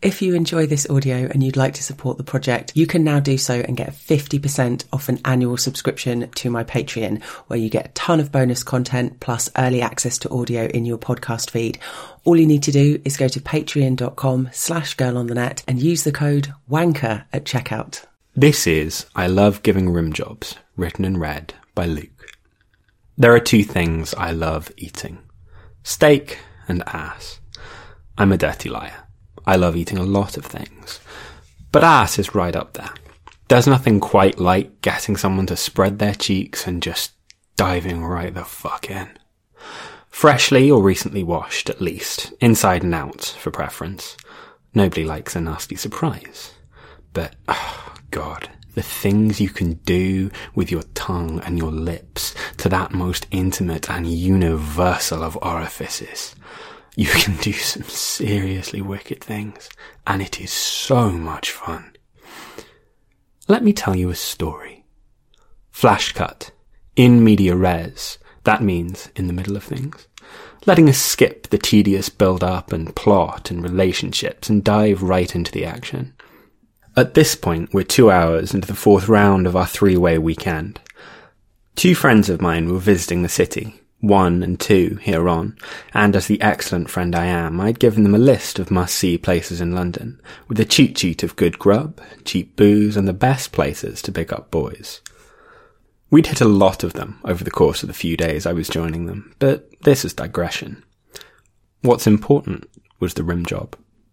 If you enjoy this audio and you'd like to support the project, you can now do so and get 50% off an annual subscription to my Patreon, where you get a ton of bonus content plus early access to audio in your podcast feed. All you need to do is go to patreon.com/girlonthenet and use the code WANKER at checkout. This is I Love Giving Rim Jobs, written and read by Luke. There are two things I love eating: steak and ass. I'm a dirty liar. I love eating a lot of things, but ass is right up there. There's nothing quite like getting someone to spread their cheeks and just diving right the fuck in. Freshly or recently washed, at least, inside and out, for preference. Nobody likes a nasty surprise. But, oh God, the things you can do with your tongue and your lips to that most intimate and universal of orifices. You can do some seriously wicked things, and it is so much fun. Let me tell you a story. Flash cut. In media res. That means in the middle of things. Letting us skip the tedious build-up and plot and relationships and dive right into the action. At this point, we're 2 hours into the fourth round of our 3-way weekend. 2 friends of mine were visiting the city, 1 and 2 here on, and as the excellent friend I am, I'd given them a list of must-see places in London, with a cheat sheet of good grub, cheap booze, and the best places to pick up boys. We'd hit a lot of them over the course of the few days I was joining them, but this is digression. What's important was the rim job.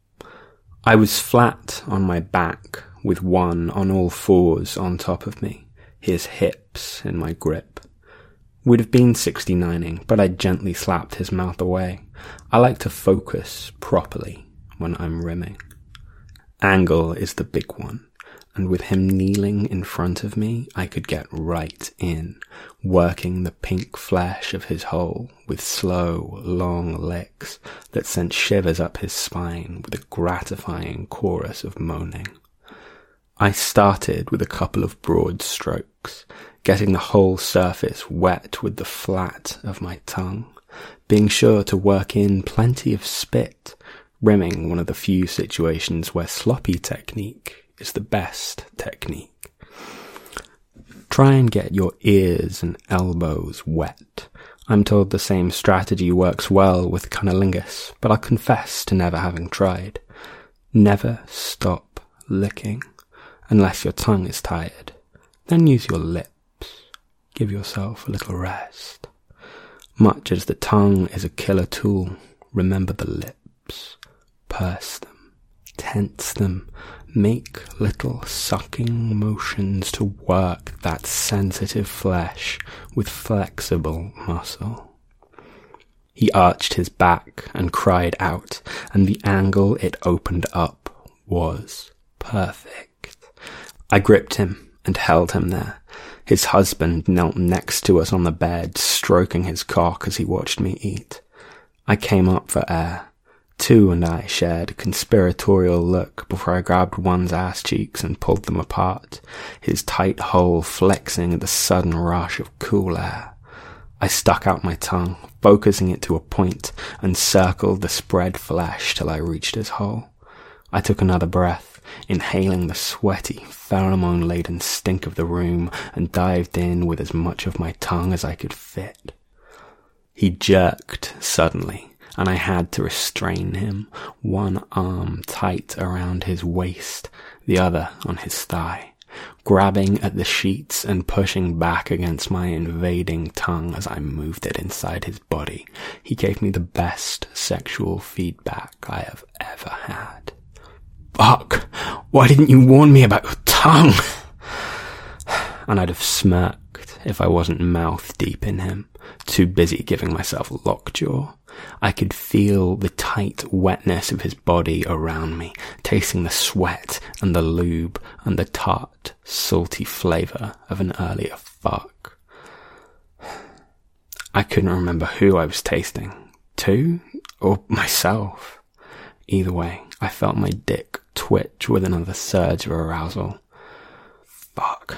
I was flat on my back, with one on all fours on top of me, his hips in my grip. We'd have been 69ing, but I gently slapped his mouth away. I like to focus properly when I'm rimming. Angle is the big one, and with him kneeling in front of me, I could get right in, working the pink flesh of his hole with slow, long licks that sent shivers up his spine with a gratifying chorus of moaning. I started with a couple of broad strokes, getting the whole surface wet with the flat of my tongue, being sure to work in plenty of spit, rimming one of the few situations where sloppy technique is the best technique. Try and get your ears and elbows wet. I'm told the same strategy works well with cunnilingus, but I'll confess to never having tried. Never stop licking, unless your tongue is tired. Then use your lips. Give yourself a little rest. Much as the tongue is a killer tool, remember the lips. Purse them, tense them, make little sucking motions to work that sensitive flesh with flexible muscle. He arched his back and cried out, and the angle it opened up was perfect. I gripped him and held him there. His husband knelt next to us on the bed, stroking his cock as he watched me eat. I came up for air. 2 and I shared a conspiratorial look before I grabbed one's ass cheeks and pulled them apart, his tight hole flexing at the sudden rush of cool air. I stuck out my tongue, focusing it to a point, and circled the spread flesh till I reached his hole. I took another breath, inhaling the sweaty, pheromone-laden stink of the room, and dived in with as much of my tongue as I could fit. He jerked suddenly, and I had to restrain him, one arm tight around his waist, the other on his thigh, grabbing at the sheets and pushing back against my invading tongue as I moved it inside his body. He gave me the best sexual feedback I have ever had. Fuck, why didn't you warn me about your tongue? And I'd have smirked if I wasn't mouth deep in him, too busy giving myself lockjaw. I could feel the tight wetness of his body around me, tasting the sweat and the lube and the tart, salty flavour of an earlier fuck. I couldn't remember who I was tasting, 2 or myself. Either way, I felt my dick twitch with another surge of arousal. Fuck.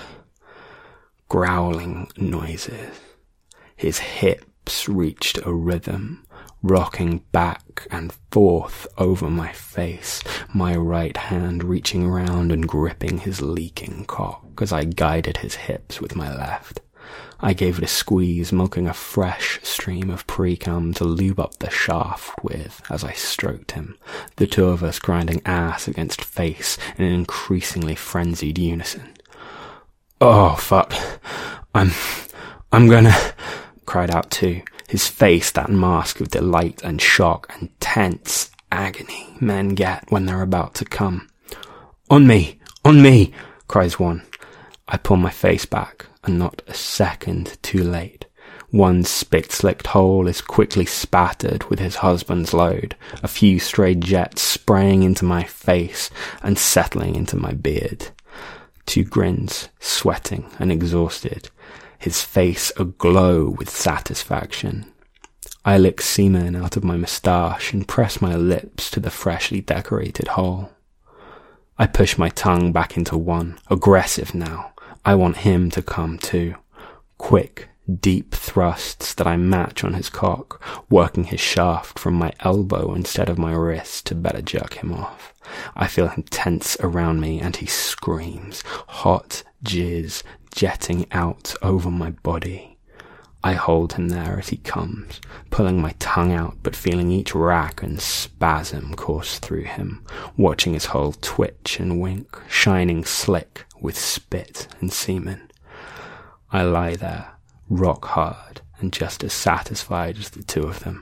Growling noises. His hips reached a rhythm, rocking back and forth over my face, my right hand reaching round and gripping his leaking cock as I guided his hips with my left. I gave it a squeeze, milking a fresh stream of pre-cum to lube up the shaft with as I stroked him, the two of us grinding ass against face in an increasingly frenzied unison. "Oh, fuck. I'm gonna," cried out too, his face that mask of delight and shock and tense agony men get when they're about to come. On me, cries one. I pull my face back, and not a second too late. One spit-slicked hole is quickly spattered with his husband's load, a few stray jets spraying into my face and settling into my beard. Two grins, sweating and exhausted, his face aglow with satisfaction. I lick semen out of my moustache and press my lips to the freshly decorated hole. I push my tongue back into one, aggressive now. I want him to come too. Quick, deep thrusts that I match on his cock, working his shaft from my elbow instead of my wrist to better jerk him off. I feel him tense around me and he screams, hot jizz jetting out over my body. I hold him there as he comes, pulling my tongue out but feeling each rack and spasm course through him, watching his hole twitch and wink, shining slick with spit and semen. I lie there, rock hard and just as satisfied as the two of them.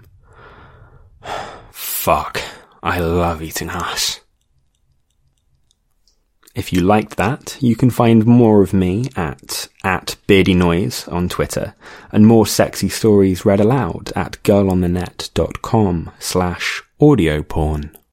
Fuck, I love eating ass. If you liked that, you can find more of me at Beardy Noise on Twitter, and more sexy stories read aloud at girlonthenet.com/audioporn.